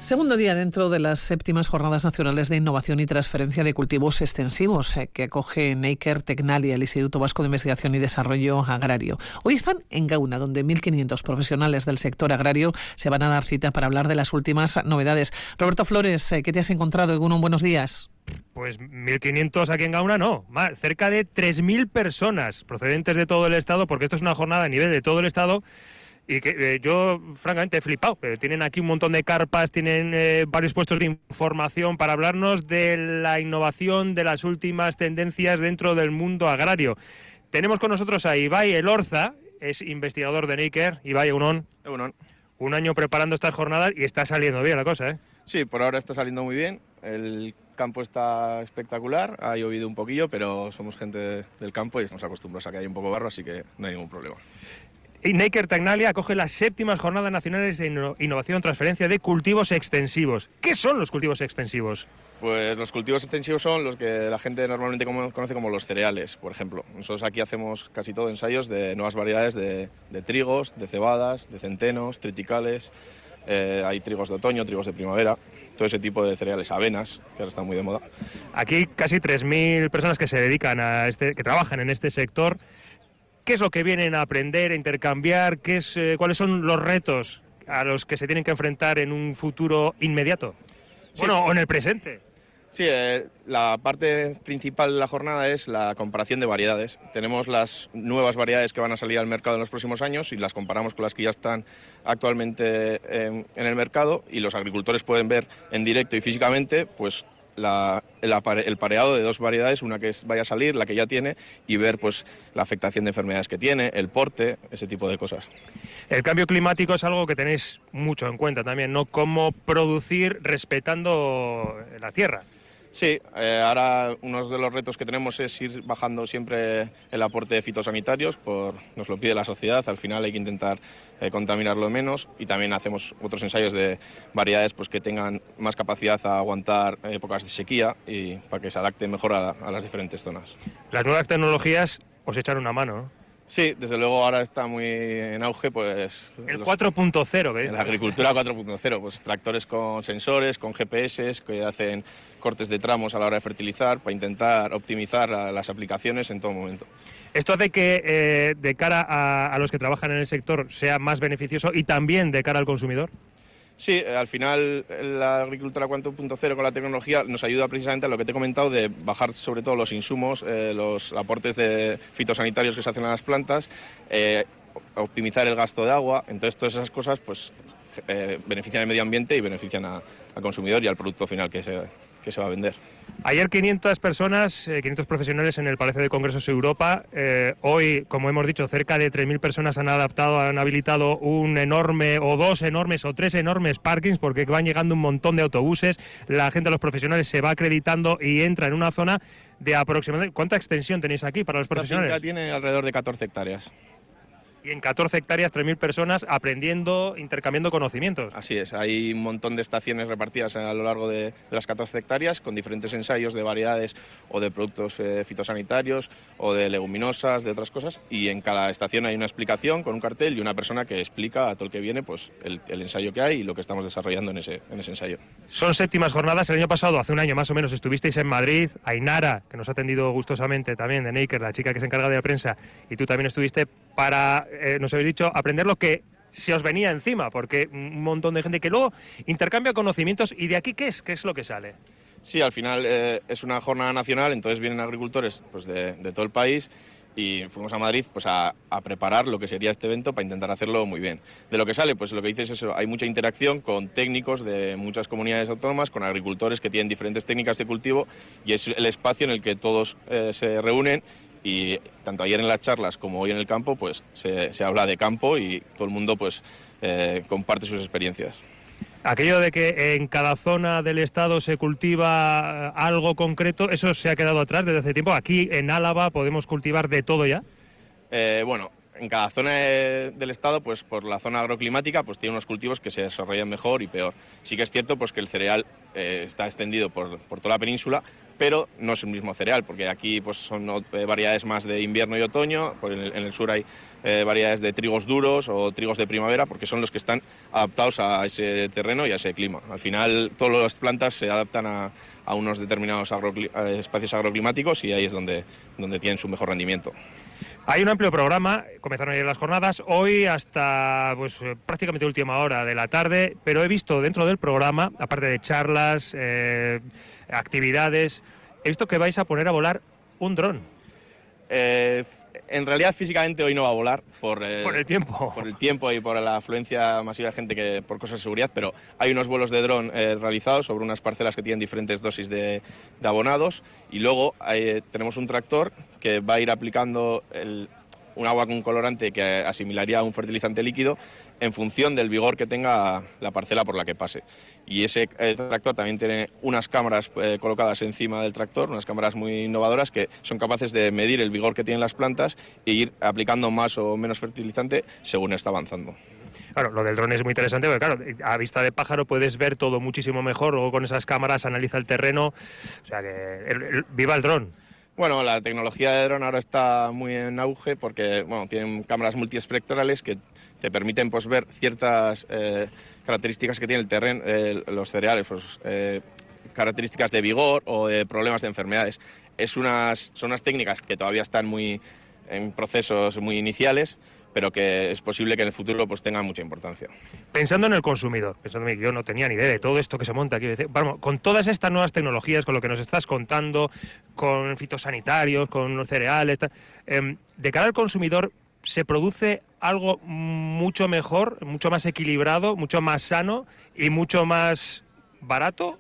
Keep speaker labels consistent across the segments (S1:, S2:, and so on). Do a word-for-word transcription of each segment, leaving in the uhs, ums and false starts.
S1: Segundo día dentro de las séptimas Jornadas Nacionales de Innovación y Transferencia de Cultivos Extensivos eh, que acoge Neiker Tecnalia, el Instituto Vasco de Investigación y Desarrollo Agrario. Hoy están en Gauna, donde mil quinientos profesionales del sector agrario se van a dar cita para hablar de las últimas novedades. Roberto Flores, eh, ¿qué te has encontrado? Egunon, buenos días.
S2: Pues mil quinientos aquí en Gauna no, más, cerca de tres mil personas procedentes de todo el Estado, porque esto es una jornada a nivel de todo el Estado. Y que eh, yo, francamente, he flipado. Eh, tienen aquí un montón de carpas, tienen eh, varios puestos de información para hablarnos de la innovación, de las últimas tendencias dentro del mundo agrario. Tenemos con nosotros a Ibai Elorza, es investigador de Neiker. Ibai, egunon.
S3: Egunon.
S2: Un año preparando estas jornadas y está saliendo bien la cosa, ¿eh?
S3: Sí, por ahora está saliendo muy bien. El campo está espectacular, ha llovido un poquillo, pero somos gente del campo y estamos acostumbrados a que haya un poco de barro, así que no hay ningún problema.
S2: Y Neiker Tecnalia acoge las séptimas Jornadas Nacionales de Innovación y Transferencia de Cultivos Extensivos. ¿Qué son los cultivos extensivos?
S3: Pues los cultivos extensivos son los que la gente normalmente conoce como los cereales, por ejemplo. Nosotros aquí hacemos casi todo ensayos de nuevas variedades de, de trigos, de cebadas, de centenos, triticales. Eh, hay trigos de otoño, trigos de primavera, todo ese tipo de cereales, avenas, que ahora están muy de moda.
S2: Aquí casi tres mil personas que se dedican a este, que trabajan en este sector. ¿Qué es lo que vienen a aprender, a intercambiar? ¿Qué es, eh, ¿Cuáles son los retos a los que se tienen que enfrentar en un futuro inmediato? Sí. Bueno, o en el presente.
S3: Sí, eh, la parte principal de la jornada es la comparación de variedades. Tenemos las nuevas variedades que van a salir al mercado en los próximos años y las comparamos con las que ya están actualmente en, en el mercado, y los agricultores pueden ver en directo y físicamente pues La, el, apare, el pareado de dos variedades, una que es, vaya a salir, la que ya tiene, y ver pues la afectación de enfermedades que tiene, el porte, ese tipo de cosas.
S2: El cambio climático es algo que tenéis mucho en cuenta también, ¿no? Cómo producir respetando la tierra.
S3: Sí, eh, ahora uno de los retos que tenemos es ir bajando siempre el aporte de fitosanitarios, por, nos lo pide la sociedad, al final hay que intentar eh, contaminarlo menos, y también hacemos otros ensayos de variedades pues, que tengan más capacidad a aguantar épocas de sequía y para que se adapten mejor a, a las diferentes zonas.
S2: Las nuevas tecnologías os echan una mano, ¿no?
S3: Sí, desde luego ahora está muy en auge pues
S2: el cuatro punto cero, ¿eh?
S3: La agricultura cuatro punto cero, pues tractores con sensores, con G P S que hacen cortes de tramos a la hora de fertilizar para intentar optimizar las aplicaciones en todo momento.
S2: Esto hace que eh, de cara a, a los que trabajan en el sector sea más beneficioso, y también de cara al consumidor.
S3: Sí, al final la agricultura cuatro punto cero con la tecnología nos ayuda precisamente a lo que te he comentado, de bajar sobre todo los insumos, eh, los aportes de fitosanitarios que se hacen a las plantas, eh, optimizar el gasto de agua. Entonces todas esas cosas pues eh, benefician al medio ambiente y benefician a, al consumidor y al producto final que se, que se va a vender.
S2: Ayer quinientas personas, eh, quinientos profesionales en el Palacio de Congresos Europa. Eh, hoy, como hemos dicho, cerca de tres mil personas han adaptado, han habilitado un enorme, o dos enormes, o tres enormes parkings, porque van llegando un montón de autobuses. La gente, los profesionales, se va acreditando y entra en una zona de aproximadamente... ¿Cuánta extensión tenéis aquí para los profesionales?
S3: La finca tiene alrededor de catorce hectáreas.
S2: Y en catorce hectáreas, tres mil personas aprendiendo, intercambiando conocimientos.
S3: Así es, hay un montón de estaciones repartidas a lo largo de, de las catorce hectáreas, con diferentes ensayos de variedades o de productos eh, fitosanitarios o de leguminosas, de otras cosas, y en cada estación hay una explicación con un cartel y una persona que explica a todo el que viene pues, el, el ensayo que hay y lo que estamos desarrollando en ese, en ese ensayo.
S2: Son séptimas jornadas. El año pasado, hace un año más o menos, estuvisteis en Madrid. Ainara, que nos ha atendido gustosamente también, de Neiker, la chica que se encarga de la prensa, y tú también estuviste para... Eh, nos habéis dicho, aprender lo que se os venía encima, porque un montón de gente que luego intercambia conocimientos. ¿Y de aquí qué es? ¿Qué es lo que sale?
S3: Sí, al final eh, es una jornada nacional, entonces vienen agricultores pues, de, de todo el país, y fuimos a Madrid pues, a, a preparar lo que sería este evento para intentar hacerlo muy bien. De lo que sale, pues lo que dices es eso, hay mucha interacción con técnicos de muchas comunidades autónomas, con agricultores que tienen diferentes técnicas de cultivo, y es el espacio en el que todos eh, se reúnen. Y tanto ayer en las charlas como hoy en el campo pues se, se habla de campo, y todo el mundo pues eh, comparte sus experiencias.
S2: Aquello de que en cada zona del Estado se cultiva algo concreto, ¿eso se ha quedado atrás desde hace tiempo? Aquí en Álava podemos cultivar de todo ya.
S3: Eh, bueno, en cada zona del Estado, pues por la zona agroclimática, pues tiene unos cultivos que se desarrollan mejor y peor. Sí que es cierto pues que el cereal eh, está extendido por, por toda la península, pero no es el mismo cereal, porque aquí pues son eh, variedades más de invierno y otoño, por en, el, en el sur hay eh, variedades de trigos duros o trigos de primavera, porque son los que están adaptados a ese terreno y a ese clima. Al final todas las plantas se adaptan a, a unos determinados agrocli- espacios agroclimáticos y ahí es donde, donde tienen su mejor rendimiento.
S2: Hay un amplio programa, comenzaron ayer las jornadas, hoy hasta pues prácticamente última hora de la tarde, pero he visto dentro del programa, aparte de charlas, eh, actividades, he visto que vais a poner a volar un dron.
S3: Eh, en realidad físicamente hoy no va a volar por, eh,
S2: por el tiempo.
S3: Por el tiempo y por la afluencia masiva de gente que por cosas de seguridad, pero hay unos vuelos de dron eh, realizados sobre unas parcelas que tienen diferentes dosis de, de abonados y luego eh, tenemos un tractor que va a ir aplicando el, un agua con colorante que asimilaría a un fertilizante líquido en función del vigor que tenga la parcela por la que pase. Y ese eh, tractor también tiene unas cámaras eh, colocadas encima del tractor, unas cámaras muy innovadoras que son capaces de medir el vigor que tienen las plantas e ir aplicando más o menos fertilizante según está avanzando.
S2: Claro, lo del dron es muy interesante porque, claro, a vista de pájaro puedes ver todo muchísimo mejor, luego con esas cámaras analiza el terreno, o sea que el, el, ¡viva el dron!
S3: Bueno, la tecnología de dron ahora está muy en auge porque bueno, tienen cámaras multiespectrales que te permiten pues, ver ciertas eh, características que tiene el terreno, eh, los cereales, pues, eh, características de vigor o de problemas de enfermedades. Es unas, son unas técnicas que todavía están muy en procesos muy iniciales, pero que es posible que en el futuro pues tengan mucha importancia.
S2: Pensando en el consumidor, pensando en mí, yo no tenía ni idea de todo esto que se monta aquí. Vamos, con todas estas nuevas tecnologías, con lo que nos estás contando, con fitosanitarios, con los cereales, eh, de cara al consumidor, ¿se produce algo mucho mejor, mucho más equilibrado, mucho más sano y mucho más barato?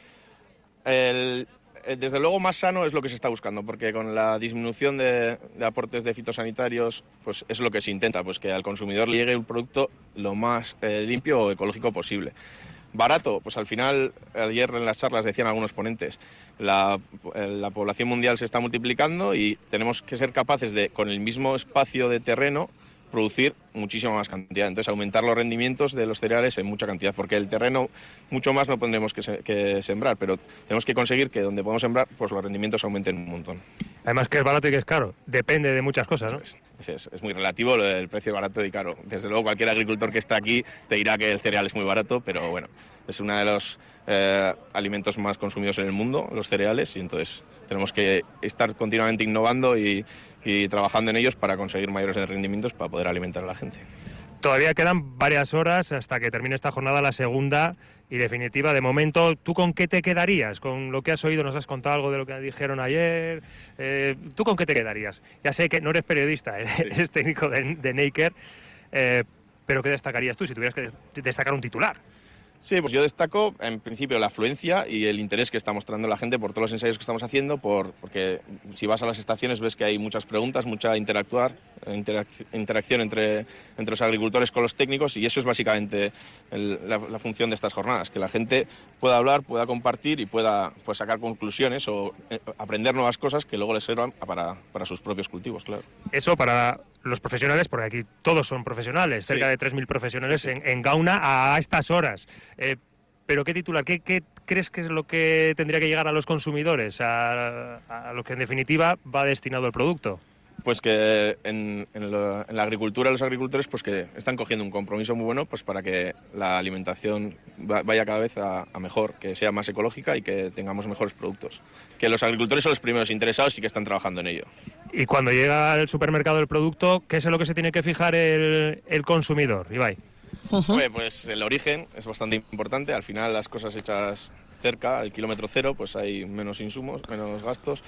S3: El... Desde luego más sano es lo que se está buscando, porque con la disminución de, de aportes de fitosanitarios, pues es lo que se intenta, pues que al consumidor le llegue un producto lo más eh, limpio o ecológico posible. Barato, pues al final, ayer en las charlas decían algunos ponentes, la, la población mundial se está multiplicando y tenemos que ser capaces de, con el mismo espacio de terreno, producir muchísima más cantidad. Entonces, aumentar los rendimientos de los cereales en mucha cantidad, porque el terreno mucho más no tendremos que, se, que sembrar, pero tenemos que conseguir que donde podemos sembrar, pues los rendimientos aumenten un montón.
S2: Además que es barato y que es caro, depende de muchas cosas, ¿no?
S3: Es, es, es muy relativo el precio barato y caro. Desde luego, cualquier agricultor que está aquí te dirá que el cereal es muy barato, pero bueno, es uno de los eh, alimentos más consumidos en el mundo, los cereales, y entonces tenemos que estar continuamente innovando y y trabajando en ellos para conseguir mayores rendimientos para poder alimentar a la gente.
S2: Todavía quedan varias horas hasta que termine esta jornada, la segunda y definitiva. De momento, ¿tú con qué te quedarías? ¿Con lo que has oído? ¿Nos has contado algo de lo que dijeron ayer? Eh, ¿Tú con qué te quedarías? Ya sé que no eres periodista, eres técnico de, de Neiker, eh, pero ¿qué destacarías tú si tuvieras que destacar un titular?
S3: Sí, pues yo destaco en principio la afluencia y el interés que está mostrando la gente por todos los ensayos que estamos haciendo, por, porque si vas a las estaciones ves que hay muchas preguntas, mucha interactuar, interac interacción entre, entre los agricultores con los técnicos, y eso es básicamente el, la, la función de estas jornadas, que la gente pueda hablar, pueda compartir y pueda pues, sacar conclusiones o eh, aprender nuevas cosas que luego les sirvan para, para sus propios cultivos, claro.
S2: Eso para los profesionales, porque aquí todos son profesionales, cerca sí. de tres mil profesionales en, en Gauna a estas horas. Eh, pero ¿qué titular? ¿Qué, ¿Qué crees que es lo que tendría que llegar a los consumidores, a, a lo que en definitiva va destinado el producto?
S3: Pues que en, en, lo, en la agricultura, los agricultores pues que están cogiendo un compromiso muy bueno pues para que la alimentación vaya cada vez a, a mejor, que sea más ecológica y que tengamos mejores productos. Que los agricultores son los primeros interesados y que están trabajando en ello.
S2: Y cuando llega al supermercado el producto, ¿qué es en lo que se tiene que fijar el, el consumidor, Ibai?
S3: Uh-huh. Bueno, pues el origen es bastante importante. Al final las cosas hechas cerca, al kilómetro cero, pues hay menos insumos, menos gastos,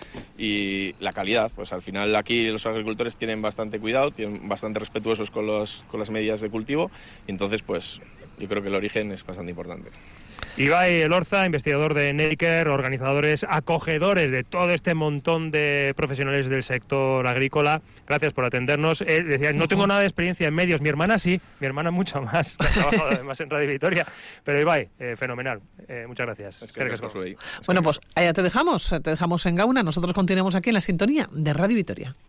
S3: y la calidad, pues al final aquí los agricultores tienen bastante cuidado, tienen bastante respetuosos con, los, con las medidas de cultivo, y entonces pues yo creo que el origen es bastante importante.
S2: Ibai Elorza, investigador de Neiker, organizadores, acogedores de todo este montón de profesionales del sector agrícola. Gracias por atendernos. Eh, decía, no tengo nada de experiencia en medios. Mi hermana sí, mi hermana mucho más. Ha trabajado además en Radio Vitoria. Pero Ibai, eh, fenomenal. Eh, muchas gracias.
S3: Es que es que
S1: bueno, pues allá te dejamos. Te dejamos en Gauna. Nosotros continuamos aquí en la sintonía de Radio Vitoria.